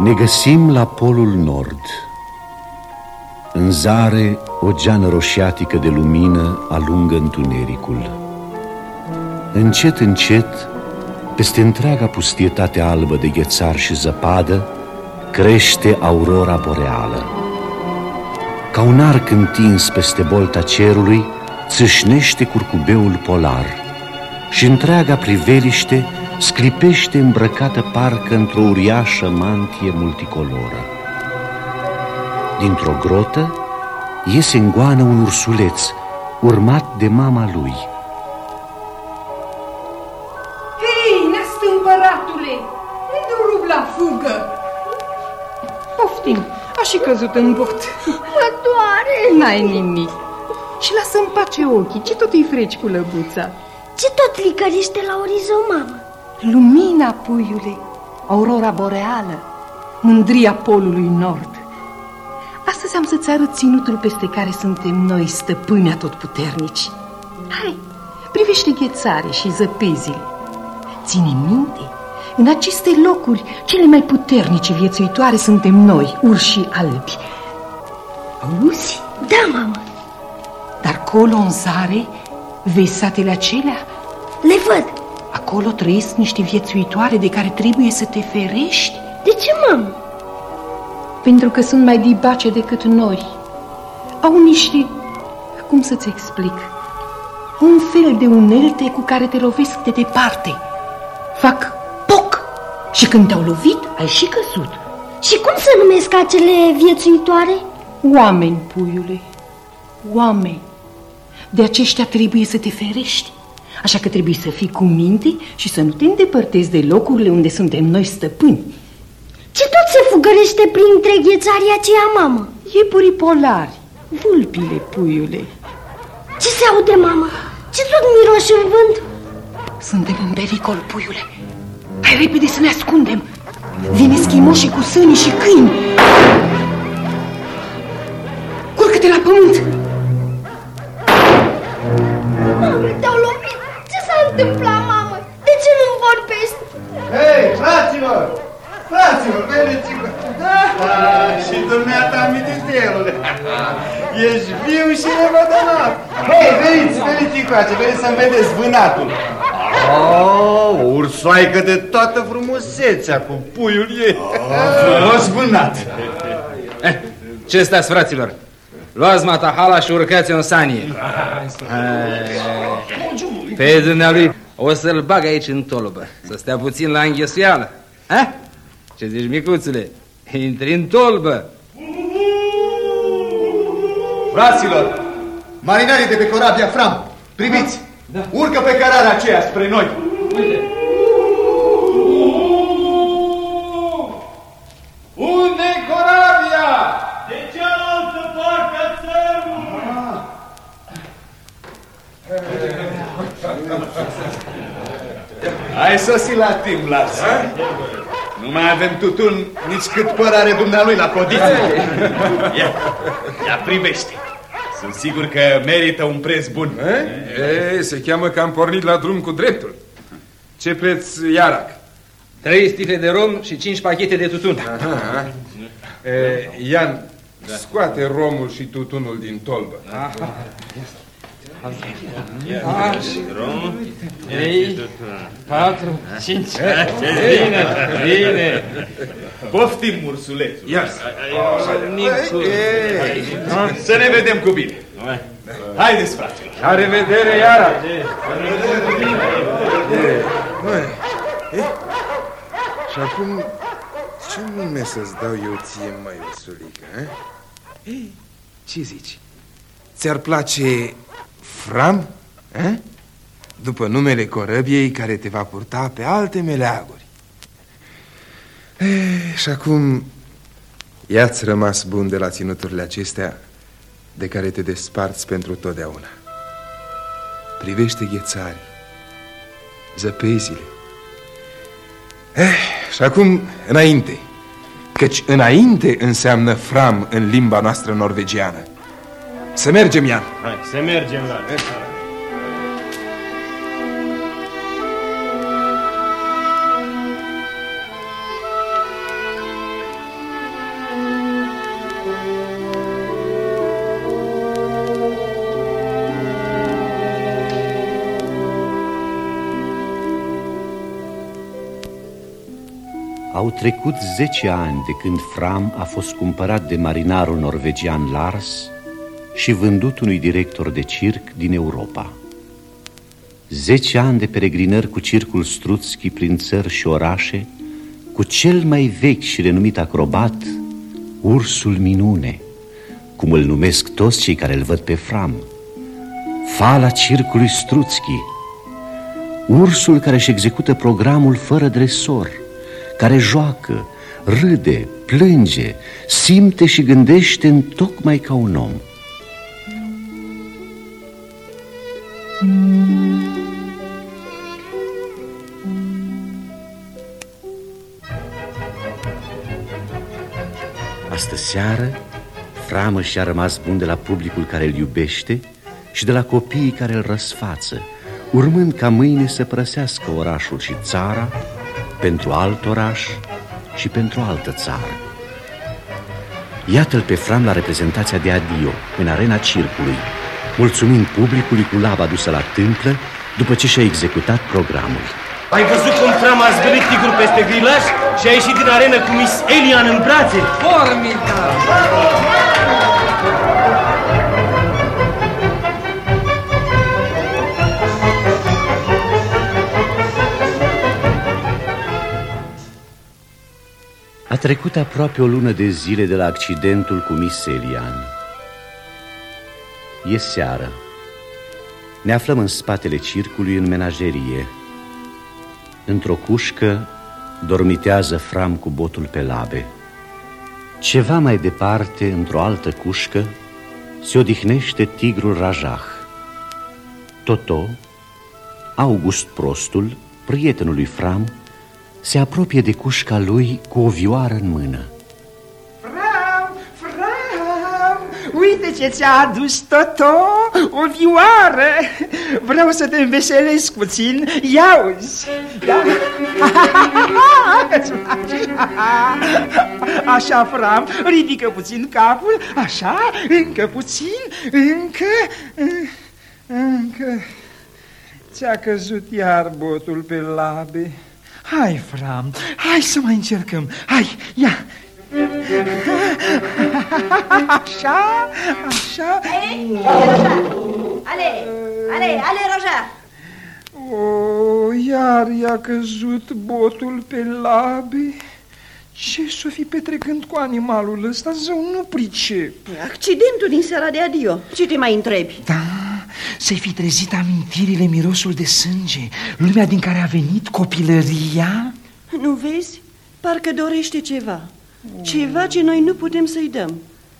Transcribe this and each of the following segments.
Ne găsim la Polul Nord. În zare, o geană roșiatică de lumină alungă întunericul. Încet, încet, peste întreaga pustietate albă de ghețar și zăpadă, crește aurora boreală. Ca un arc întins peste bolta cerului, țâșnește curcubeul polar și întreaga priveliște sclipește îmbrăcată parcă într-o uriașă mantie multicoloră. Dintr-o grotă iese în goană un ursuleț, urmat de mama lui. Hei, nestâmpăratule, unde rug la fugă? Poftim, a și căzut în but. Mă doare. N-ai nimic. Și lasă-mi pace ochii, ce tot îi freci cu lăbuța? Ce tot licărește la orizont, mamă? Lumina, puiule, aurora boreală, mândria Polului Nord. Astăzi am să-ți arăt ținutul peste care suntem noi, stăpâni atotputernici. Hai, privește ghețare și zăpezile. Ține minte, în aceste locuri cele mai puternice viețuitoare suntem noi, urșii albi. Auzi? Da, mamă. Dar colo în zare, vezi satele acelea? Le văd. Acolo trăiesc niște viețuitoare de care trebuie să te ferești. De ce, mamă? Pentru că sunt mai dibace decât noi. Au niște, cum să-ți explic, un fel de unelte cu care te lovesc de departe. Fac poc și când te-au lovit, ai și căzut. Și cum se numesc acele viețuitoare? Oameni, puiule, oameni. De aceștia trebuie să te ferești. Așa că trebuie să fii cu minte și să nu te îndepărtezi de locurile unde suntem noi stăpâni. Ce tot se fugărește printre ghețarii aceia, mamă? Iepurii polari, vulpile, puiule. Ce se aude, mamă? Ce tot miroși în vânt? Suntem în pericol, puiule. Hai repede să ne ascundem. Vin eschimoșii cu sânii și câini. Urcă-te la pământ. Mamă, te-au lovit. Ce s-a întâmplat, mamă? De ce nu vorbești? Hei, fraților! Fraților, vedeți că... și dumneata amintitelule. Ești viu și nevădănat. Hei, veniți încoace, veniți să-mi vedeți vânatul. O ursoaică de toată frumusețea cu puiul ei. Frumos vânat. Ce stați, fraților? Luați matahala și urcați-o în sanie. Pe dumnealui o să-l bag aici în tolbă, să stea puțin la înghesuială. Ha? Ce zici, micuțule? Intri în tolbă. Fraților, marinarii de pe corabia Fram, priviți, da. Urcă pe cărarea aceea spre noi. Uite. Unde-i corabia? De cealaltă parte a țărmului. Ai sosit la timp, Lars. Nu mai avem tutun nici cât păr are dumnealui la codiță. Ia privește. Sunt sigur că merită un preț bun. Se cheamă că am pornit la drum cu dreptul. Ce preț, Iarac? 3 sticle de rom și 5 pachete de tutun. Ian, scoate romul și tutunul din tolbă. Rom, 3, 4, 5. Bine. Poftim, ursulețul. Să ne vedem cu bine. Haideți, fraților. La revedere, Iarac. Și acum, ce nume să-ți dau eu ție, măi, ursulică? Ce zici? Ți-ar place Fram? După numele corăbiei care te va purta pe alte meleaguri. Și acum, ia-ți rămas bun de la ținuturile acestea de care te desparți pentru totdeauna. Privește ghețarii, zăpezile. Și acum, înainte, căci înainte înseamnă Fram în limba noastră norvegiană. Să mergem, Ian. Hai, să mergem la... Au trecut 10 ani de când Fram a fost cumpărat de marinarul norvegian Lars și vândut unui director de circ din Europa. 10 ani de peregrinări cu circul Struțchi prin țări și orașe, cu cel mai vechi și renumit acrobat, Ursul Minune, cum îl numesc toți cei care îl văd pe Fram, fala circului Struțchi, ursul care își execută programul fără dresor, care joacă, râde, plânge, simte și gândește întocmai ca un om. Astă seară, Fram și-a rămas bun de la publicul care îl iubește și de la copiii care îl răsfață, urmând ca mâine să părăsească orașul și țara pentru alt oraș și pentru altă țară. Iată-l pe Fram la reprezentația de adio, în arena circului, mulțumind publicului cu laba dusă la tâmplă după ce și-a executat programul. Ai văzut cum Fram a zbălit tigrul peste grilaj și a ieșit din arenă cu Miss Elian în brațe? Formidabil! A trecut aproape o lună de zile de la accidentul cu Miss Elian. E seară. Ne aflăm în spatele circului, în menagerie. Într-o cușcă dormitează Fram cu botul pe labe. Ceva mai departe, într-o altă cușcă, se odihnește tigrul Rajah. Toto, August Prostul, prietenul lui Fram, se apropie de cușca lui cu o vioară în mână. Fram, Fram, uite ce ți-a adus Toto, o vioară. Vreau să te înveselesc puțin, ia-uzi. Așa, Fram, ridică puțin capul, așa, încă puțin, încă. Ți-a căzut iar botul pe labe. Hai, Fram, hai să mai încercăm. Hai, ia. Așa, așa. Ale, Roja. O, iar i-a căzut botul pe labe. Ce s-o fi petrecând cu animalul ăsta? Zău, nu pricep. Accidentul din seara de adio. Ce te mai întrebi? Da, să-i fi trezit amintirile, mirosul de sânge, lumea din care a venit, copilăria. Nu vezi? Parcă dorește ceva. Ceva ce noi nu putem să-i dăm.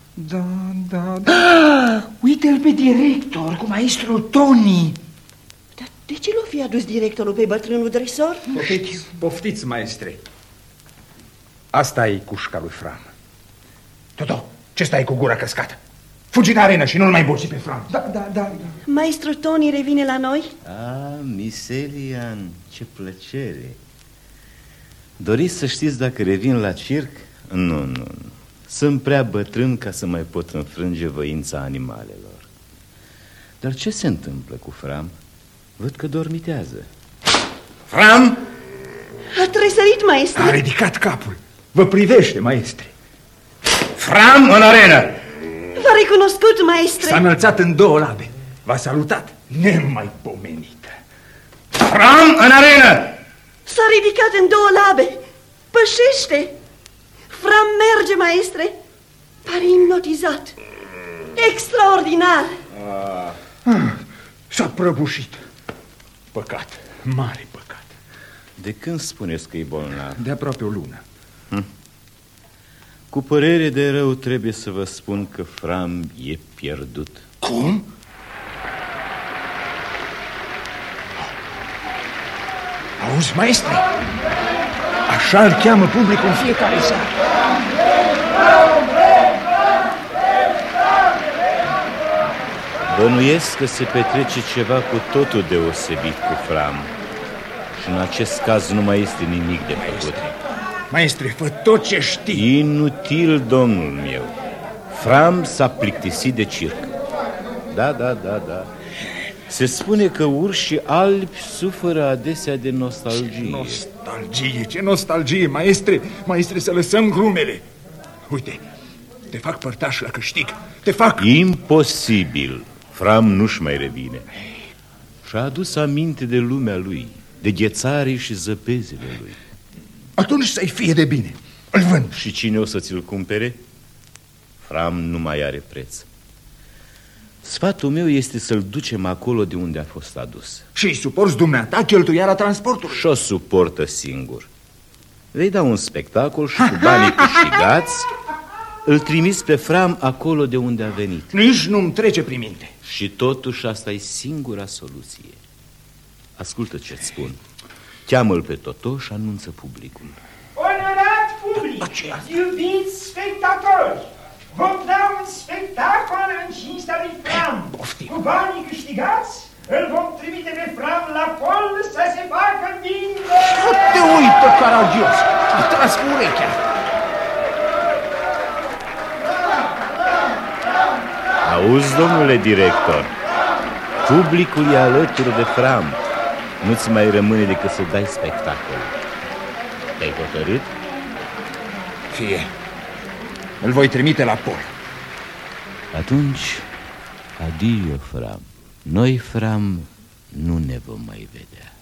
Da. Uite-l pe director, cu maestrul Tony. Dar de ce l-o fi adus directorul pe bătrânul dresor? Poftiți, maestre. Asta e cușca lui Fram. Toto, ce stai cu gura căscată? Fugi în arenă și nu-l mai boci pe Fram. Da. Maestru Tony revine la noi? Miss Elian, ce plăcere. Doriți să știți dacă revin la circ? Nu. Sunt prea bătrân ca să mai pot înfrânge voința animalelor. Dar ce se întâmplă cu Fram? Văd că dormitează. Fram? A tresărit, maestre. A ridicat capul. Vă privește, maestre. Fram în arenă. V-a recunoscut, maestre. S-a înălțat în 2 labe. V-a salutat nemaipomenită. Fram în arenă. S-a ridicat în 2 labe. Pășește. Fram merge, maestre. Pare hipnotizat. Extraordinar. S-a prăbușit. Păcat, mare păcat. De când spuneți că e bolnav? De aproape o lună. Cu părere de rău trebuie să vă spun că Fram e pierdut. Cum? Auzi, maestre? Așa îl cheamă publicul în fiecare seară. Bănuiesc că se petrece ceva cu totul deosebit cu Fram. Și în acest caz nu mai este nimic de făcut. Maestre, fă tot ce știi. Inutil, domnul meu. Fram s-a plictisit de circ. Da. Se spune că urșii albi suferă adesea de nostalgie. Ce nostalgie, maestre! Maestre, să lăsăm glumele! Uite, te fac părtaș la câștig, te fac... Imposibil! Fram nu-și mai revine. Și-a adus aminte de lumea lui, de ghețarii și zăpezile lui. Atunci să-i fie de bine, îl vând. Și cine o să ți-l cumpere? Fram nu mai are preț. Sfatul meu este să-l ducem acolo de unde a fost adus. Și-i suporți dumneata cheltuiala transportului. Și-o suportă singur. Vei da un spectacol și cu banii câștigați îl trimis pe Fram acolo de unde a venit. Nici nu-mi trece prin minte. Și totuși asta e singura soluție. Ascultă ce-ți spun. Cheamă-l pe Toto și anunță publicul. Onorat public, iubiți spectatori, vom da un spectacol în cinstea lui Fram. Cu banii câștigați, îl vom trimite pe Fram la pol să se facă bingo. Te uită, caragios! A tras cu urechea. Auzi, domnule director, publicul e alături de Fram. Nu-ți mai rămâne decât să dai spectacol. Te-ai hotărât? Fie. Îl voi trimite la pol. Atunci, adio, Fram. Noi, Fram, nu ne vom mai vedea.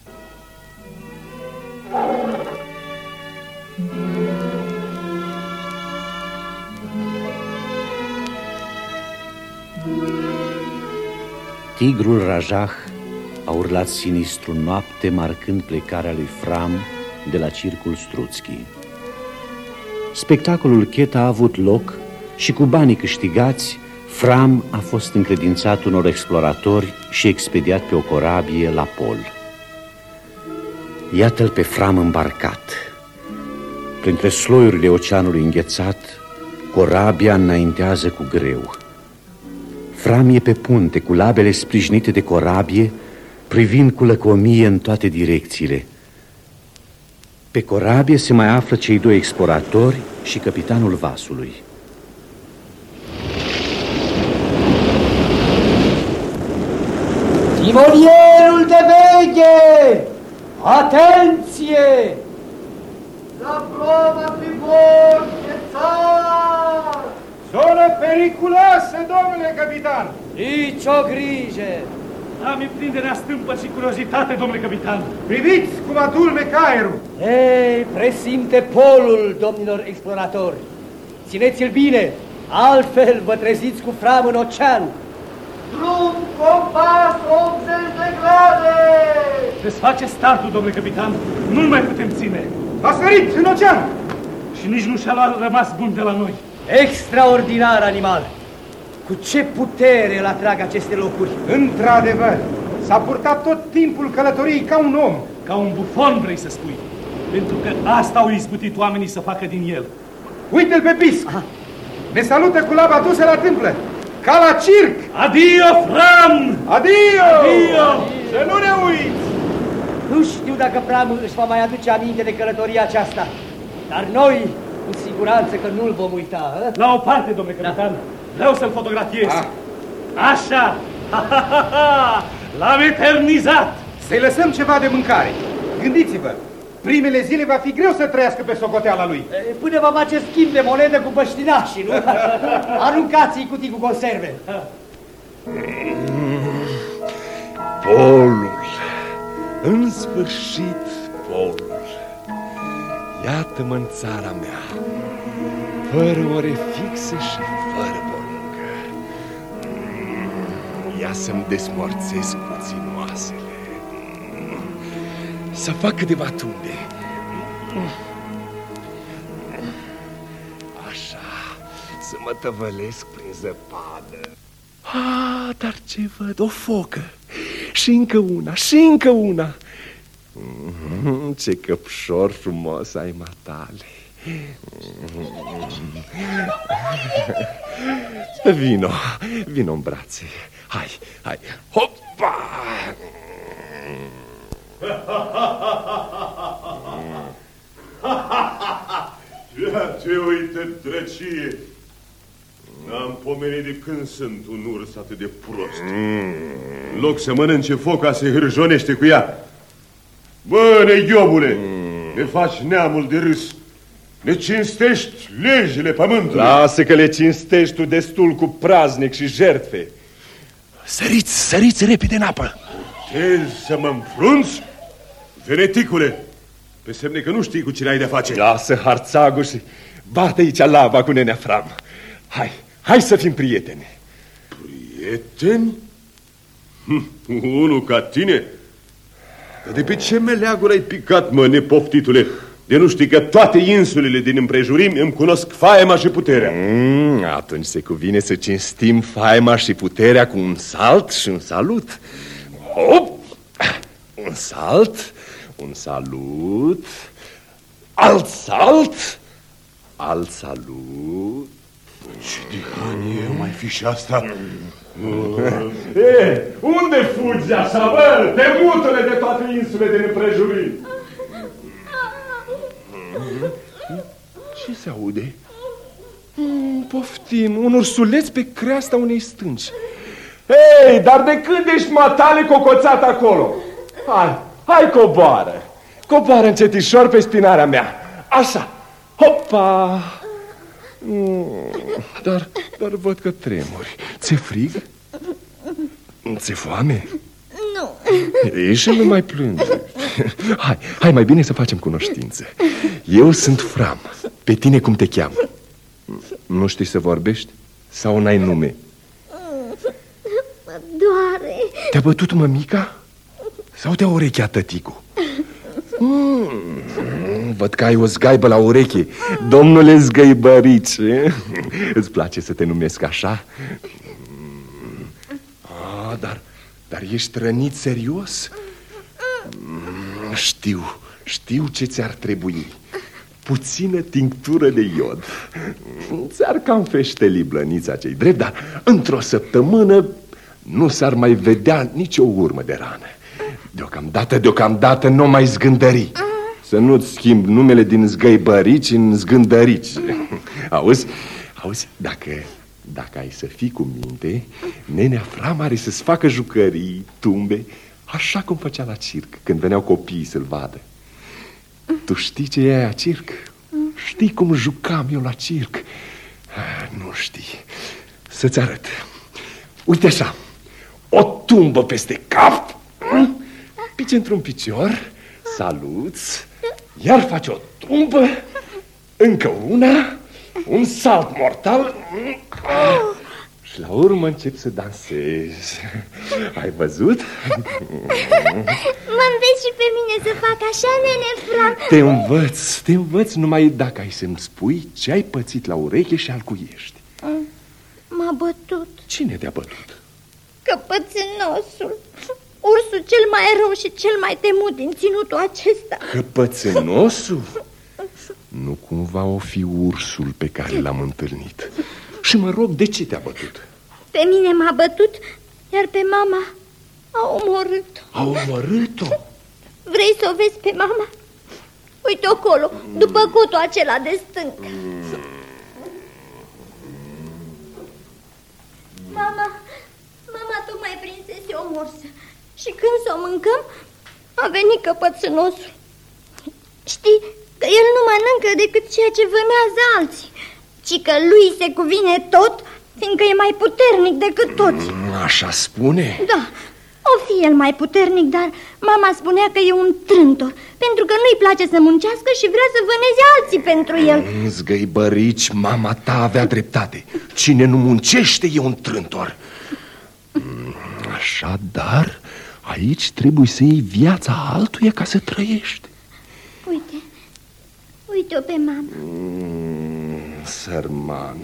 Tigrul Rajah a urlat sinistru noapte, marcând plecarea lui Fram de la circul Struțchi. Spectacolul Chet a avut loc și cu banii câștigați, Fram a fost încredințat unor exploratori și expediat pe o corabie la pol. Iată-l pe Fram îmbarcat. Printre sloiurile oceanului înghețat, corabia înaintează cu greu. Fram e pe punte, cu labele sprijinite de corabie, privind cu lăcomie în toate direcțiile. Pe corabie se mai află cei doi exploratori și capitanul vasului. Timonierul de veche! Atenție! La prova pe bord, Ghețar! Zonă periculoasă, domnule capitan! Nici o grijă! Am prinderea stâmpă și curiozitate, domnule capitan. Priviți cum adulme caierul! Ei, presimte polul, domnilor exploratori! Țineți-l bine, altfel vă treziți cu Fram în ocean! Drum compas 80 de grade! Desface startul, domnule capitan. Nu-l mai putem ține. A sărit în ocean! Și nici nu și-a rămas bun de la noi. Extraordinar animal! Cu ce putere îl atrag aceste locuri? Într-adevăr, s-a purtat tot timpul călătoriei ca un om. Ca un bufon, vrei să spui. Pentru că asta au izbutit oamenii să facă din el. Uite-l pe pisc! Ne salută cu laba dusă la tâmplă, ca la circ! Adio, Fram! Adio! Adio! Să nu ne uiți! Nu știu dacă Fram își va mai aduce aminte de călătoria aceasta, dar noi, cu siguranță că nu-l vom uita. La o parte, domnule capitan. Vreau să-l fotografiez. Așa! L-am eternizat! Să-i lăsăm ceva de mâncare. Gândiți-vă, primele zile va fi greu să trăiască pe socoteala lui. Până va face schimb de monedă cu băștinașii, nu? Aruncați-i cutii cu conserve. Polul. În sfârșit, polul. Iată-mă în țara mea, fără ore fixe și fără poruncă. Ia să-mi desmorțesc puțin oasele. Să fac câteva tunde. Așa, să mă tăvălesc prin zăpadă. Dar ce văd? O focă. Și încă una, și încă una. Ce căpșor frumos ai, matale. Vino, vino în brațe. Hai, hai, hopa! Ia ce uită, drăcie! N-am pomenit de când sunt un urs atât de prost. În loc să mănânce foca, se hârjonește cu ea. Bă, neghiobule, ne faci neamul de râs. Ne cinstești legile pământului. Lasă că le cinstești tu destul cu praznic și jertfe. Săriți repede în apă. Tezi să mă înfrunți? Veneticule, pe semne că nu știi cu cine ai de face. Lasă harțagul și bate aici lava cu nenea Fram. Hai să fim prieteni. Prieteni? Unul ca tine? De pe ce meleaguri ai picat, mă, nepoftitule? De nu știi că toate insulele din împrejurimi îmi cunosc faima și puterea. Atunci se cuvine să cinstim faima și puterea cu un salt și un salut. Hop! Un salt, un salut, alt salt, alt salut. Ce dihanie mai fi și asta? Unde fugi așa, bă? Te mutule de toate insulele din împrejurimi. Ce se aude? Poftim, un ursuleț pe creasta unei stânci. Ei, dar de când ești matale cocoțat acolo? Hai, coboară. Coboară încetișor pe spinarea mea. Așa, hopa. Dar văd că tremuri. Ți-e frig? Ți-e foame? Nu. Ei, și nu mai plânge. Hai, mai bine să facem cunoștință. Eu sunt Fram. Pe tine cum te cheamă? Nu știi să vorbești? Sau n-ai nume? Mă doare. Te-a bătut mămica? Sau te-a urecheat tăticu? Văd că ai o zgaibă la ureche. Domnule Zgăibărice. Îți place să te numesc așa? Dar ești rănit serios? Știu ce ți-ar trebui. Puțină tinctură de iod. Ți-ar cam feșteli blănița cei drept, dar într-o săptămână nu s-ar mai vedea nicio urmă de rană. Deocamdată nu mai zgândări. Să nu-ți schimb numele din Zgăibărici în Zgândărici. Auzi, dacă ai să fii cu minte, nenea Fram are să-ți facă jucării, tumbe, așa cum făcea la circ, când veneau copiii să-l vadă. Tu știi ce e aia circ? Știi cum jucam eu la circ? Nu știi. Să-ți arăt. Uite așa, o tumbă peste cap, pici într-un picior, saluți, iar faci o tumbă, încă una, un salt mortal și la urmă încep să dansezi. Ai văzut? Mă înveți și pe mine să fac așa, nene Fram? Te învăț numai dacă ai să-mi spui ce ai pățit la ureche și alcuiești. M-a bătut. Cine te-a bătut? Căpățânosul, ursul cel mai rău și cel mai temut din ținutul acesta. Căpățânosul? Nu cumva o fi ursul pe care l-am întâlnit. Și mă rog, de ce te-a bătut? Pe mine m-a bătut, iar pe mama a omorât-o. A omorât-o? Vrei să o vezi pe mama? Uite acolo, după cotul acela de stâncă. Mama tocmai prinsese o morsă. Și când s-o mâncăm, a venit căpățânosul. Știi că el nu mănâncă decât ceea ce vânează alții, ci că lui se cuvine tot, fiindcă e mai puternic decât toți. Așa spune? Da, o fi el mai puternic, dar mama spunea că e un trântor, pentru că nu-i place să muncească și vrea să vâneze alții pentru el. Zgăibărici, mama ta avea dreptate. Cine nu muncește e un trântor. Așadar, aici trebuie să iei viața altuia ca să trăiești. Uite-o pe mama. Sărmană.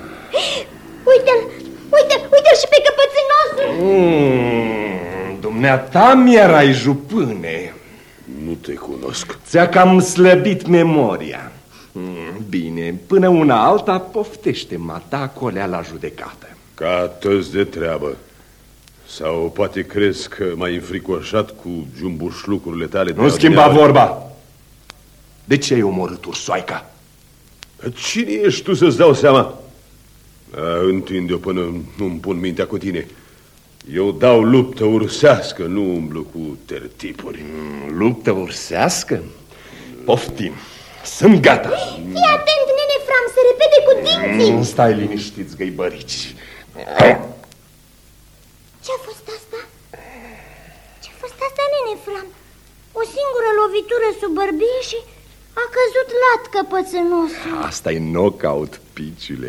Uite-l și pe căpățânosul. Dumneata mi-erai jupâne. Nu te cunosc. Ți-a cam slăbit memoria. Bine, până una alta poftește mata colea la judecată. Ca toți de treabă. Sau poate crezi că m-ai înfricoșat cu jumbușlucurile tale de... Nu schimba vorba. De ce ai omorât ursoaica? Cine ești tu să-ți dau seama? Întinde-o până nu-mi pun mintea cu tine. Eu dau luptă ursească, nu umblu cu tertipuri. Luptă ursească? Poftim, sunt gata. Fii atent, nene Fram, se repede cu dinții. Stai liniștiți, găibărici. Ce-a fost asta? Ce-a fost asta, nene Fram? O singură lovitură sub bărbie și a căzut lat căpățânosul. Asta e knockout, piciule.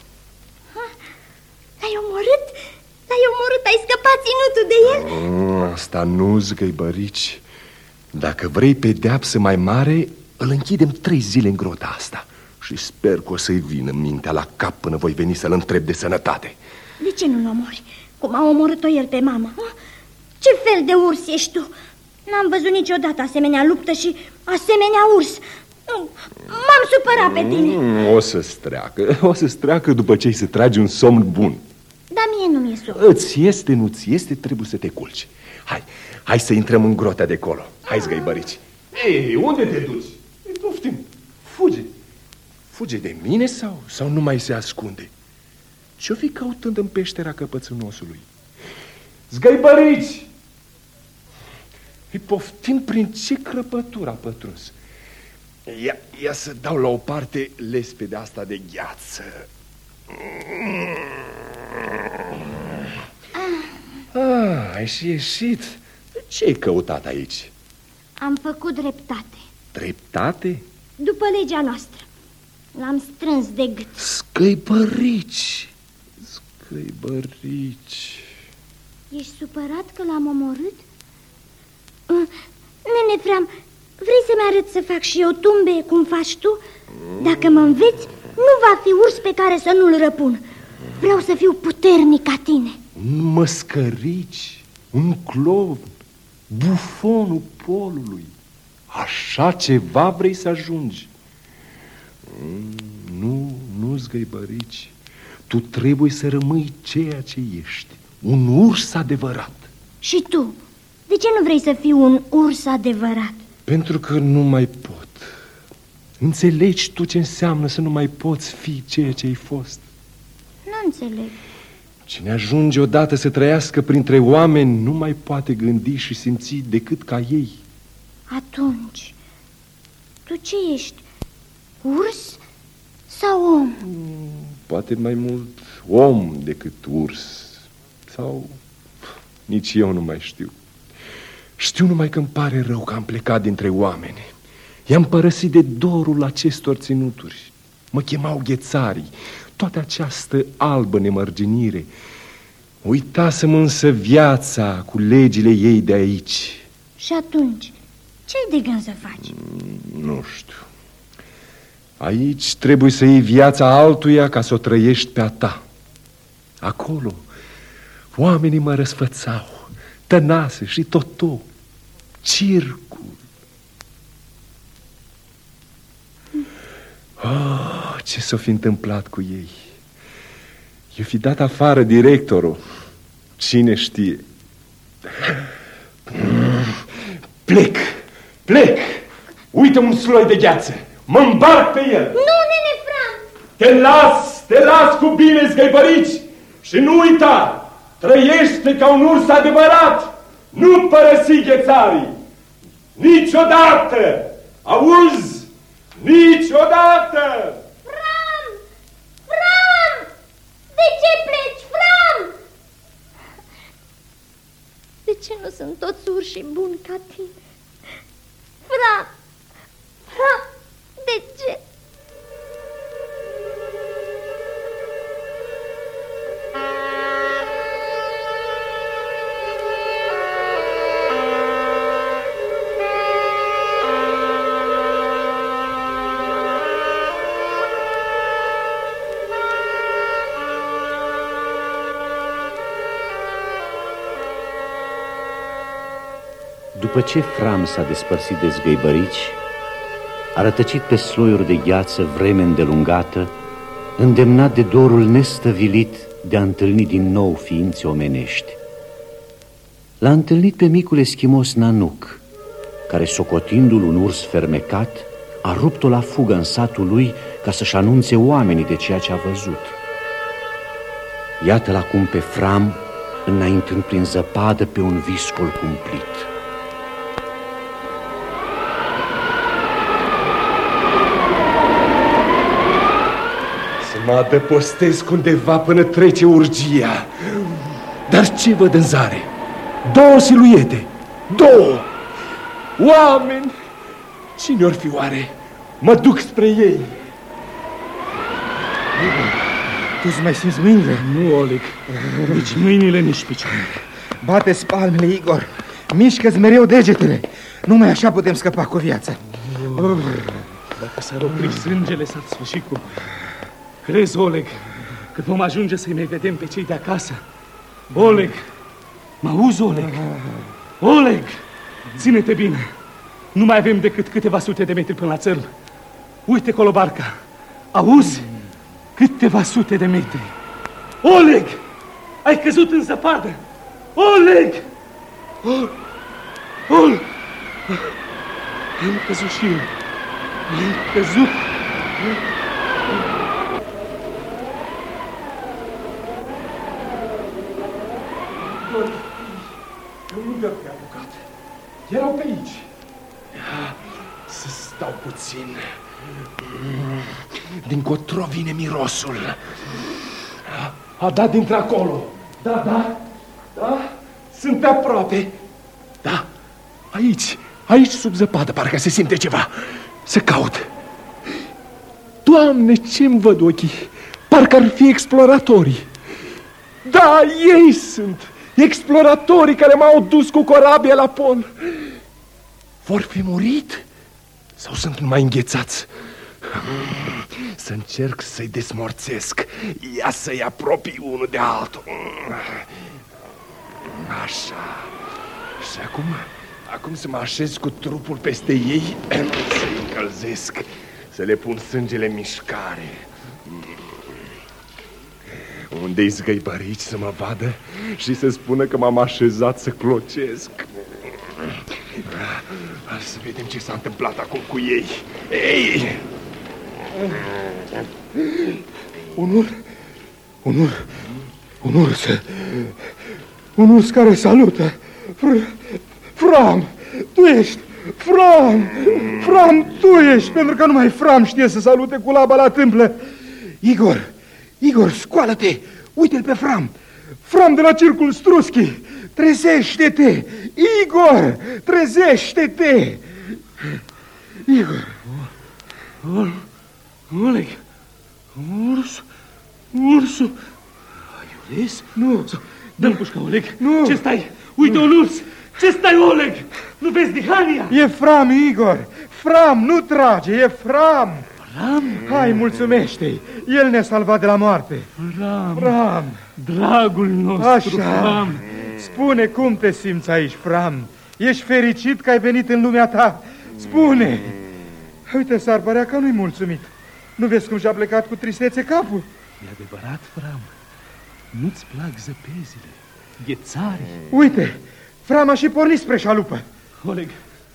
L-ai omorât? L-ai omorât, ai scăpat ținutul de el? Asta nu-s, găibărici. Dacă vrei pedeapsă mai mare, îl închidem 3 zile în grota asta. Și sper că o să-i vină mintea la cap până voi veni să-l întreb de sănătate. De ce nu-l omori? Cum a omorât-o el pe mama? Ce fel de urs ești tu? N-am văzut niciodată asemenea luptă și asemenea urs. M-am supărat pe tine. O să-ți treacă după ce-i să tragi un somn bun. Dar mie nu mi-e somn. Îți este, nu-ți este, trebuie să te culci. Hai să intrăm în grota de colo. Hai, zgăibărici. Ei, unde te duci? Poftim, fuge. Fuge de mine sau nu mai se ascunde? Ce-o fi căutând în peștera căpățânosului? Zgăibărici! Îi poftim prin ce crăpătură a pătruns. Ia să dau la o parte lespedea asta de gheață. Ai și ieșit. Ce-ai căutat aici? Am făcut dreptate. Dreptate? După legea noastră. L-am strâns de gât. Scăibărici! Ești supărat că l-am omorât? Nene Fram, vrei să-mi arăt să fac și eu tumbe cum faci tu? Dacă mă înveți, nu va fi urs pe care să nu-l răpun. Vreau să fiu puternic ca tine. Un măscărici, un clovn, bufonul polului. Așa ceva vrei să ajungi? Nu, zgăibărici. Tu trebuie să rămâi ceea ce ești. Un urs adevărat. Și tu? De ce nu vrei să fii un urs adevărat? Pentru că nu mai pot. Înțelegi tu ce înseamnă să nu mai poți fi ceea ce ai fost? Nu înțeleg. Cine ajunge odată să trăiască printre oameni nu mai poate gândi și simți decât ca ei. Atunci, tu ce ești? Urs sau om? Poate mai mult om decât urs. Sau nici eu nu mai știu. Știu numai că îmi pare rău că am plecat dintre oameni. I-am părăsit de dorul acestor ținuturi. Mă chemau ghețarii, toată această albă nemărginire. Uitasem însă viața cu legile ei de aici. Și atunci, ce-ai de gând să faci? Nu știu. Aici trebuie să iei viața altuia ca să o trăiești pe a ta. Acolo, oamenii mă răsfățau, Tănase și Toto, circul. Oh, ce s-o fi întâmplat cu ei? I-o fi dat afară directorul. Cine știe? Plec! Uite un sloi de gheață. Mă îmbarc pe el. Nu, nene Fram! Te las cu bine, zgăibărici. Și nu uita, trăiește ca un urs adevărat. Nu părăsi ghețarii. Niciodată! Auzi? Niciodată! Fram! De ce pleci, Fram? De ce nu sunt toți urși buni ca tine? Fram! De ce? După ce Fram s-a despărțit de zgăibărici, a rătăcit pe sloiuri de gheață vreme îndelungată, îndemnat de dorul nestăvilit de a întâlni din nou ființe omenești. L-a întâlnit pe micul eschimos Nanook, care, socotindu-l un urs fermecat, a rupt-o la fugă în satul lui ca să-și anunțe oamenii de ceea ce a văzut. Iată-l acum pe Fram, înaintând prin zăpadă pe un viscol cumplit. Să mă adăpostesc undeva până trece urgia. Dar ce văd în zare? 2 siluete, 2 oameni. Cine or fi oare? Mă duc spre ei. Tu-ți mai simți mâinile? Nu, Oleg, nici mâinile, nici picioarele. Bate-ți palmele, Igor. Mișcă-ți mereu degetele. Numai așa putem scăpa cu viața. Dacă s-ar opri sângele, s-ar sfârși cu... Crezi, Oleg, că vom ajunge să-i mai vedem pe cei de acasă? Oleg, mă auzi, Oleg? Oleg, ține-te bine. Nu mai avem decât câteva sute de metri până la țărm. Uite colo barca. Auzi? Câteva sute de metri. Oleg! Ai căzut în zăpadă! Oleg! Oleg! Am căzut și eu. Am căzut. Unde te-ai apucat? Erau pe aici. Să stau puțin. Dincotro vine mirosul. A dat dintre-acolo. Da, sunt aproape. Da, aici sub zăpadă, parcă se simte ceva. Să caut. Doamne, ce-mi văd ochii? Parcă ar fi exploratorii. Da, ei sunt exploratorii care m-au dus cu corabia la pol. Vor fi murit? Sau sunt mai înghețați? Să încerc să-i desmorțesc. Ia să-i apropii unul de altul. Așa. Și acum să mă așez cu trupul peste ei, să-i încălzesc, să le pun sângele în mișcare. Unde-i zgăibărici să mă vadă și să spună că m-am așezat să clocesc. Hai să vedem ce s-a întâmplat acum cu ei. Ei! Un urs care salută. Fram, tu ești. Fram, tu ești. Pentru că numai Fram știe să salute cu laba la tâmplă. Igor, scoală-te. Uite-l pe Fram. Fram de la Circul Struschi. Trezește-te. Igor, trezește-te. Igor. Oleg, ursul. Ai urs? Nu. Dă-mi pușca, Oleg. Nu. Ce stai? Uite un urs. Ce stai, Oleg? Nu vezi dihania? E Fram, Igor. Fram, nu trage, e Fram. Fram? Hai, mulțumește-i. El ne-a salvat de la moarte. Fram. Dragul nostru, așa. Fram. Spune cum te simți aici, Fram. Ești fericit că ai venit în lumea ta? Spune. Uite, s-ar părea că nu-i mulțumit. Nu vezi cum și-a plecat cu tristețe capul? E adevărat, Fram. Nu-ți plac zăpezile, ghețarii. Uite, Fram a și pornit spre șalupă. Oleg,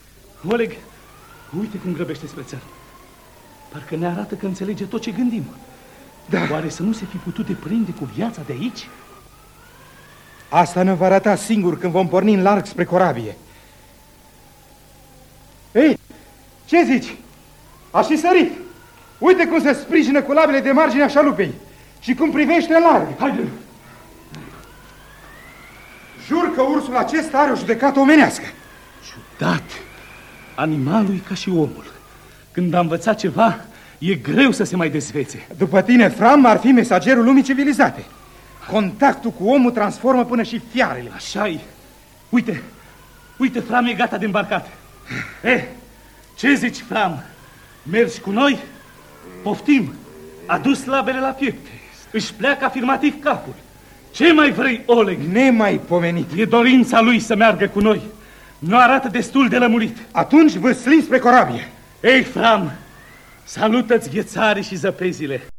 uite cum grăbește spre țară. Parcă ne arată că înțelege tot ce gândim. Da. Oare să nu se fi putut deprinde cu viața de aici? Asta ne va arăta singur când vom porni în larg spre corabie. Ei, ce zici? A și sărit. Uite cum se sprijină cu labele de marginea șalupei și cum privește în larg. Haide! Jur că ursul acesta are o judecată omenească. Ciudat! Animalul e ca și omul. Când a învățat ceva, e greu să se mai dezvețe. După tine, Fram ar fi mesagerul lumii civilizate. Contactul cu omul transformă până și fiarele. Așa-i. Uite, Fram e gata de îmbarcat. Ce zici, Fram? Mergi cu noi? Poftim. A dus labele la piept. Își pleacă afirmativ capul. Ce mai vrei, Oleg? Nemaipomenit. E dorința lui să meargă cu noi. Nu arată destul de lămurit. Atunci vă slim spre corabie. Ei, Fram, salută-ți ghețarii și zăpezile.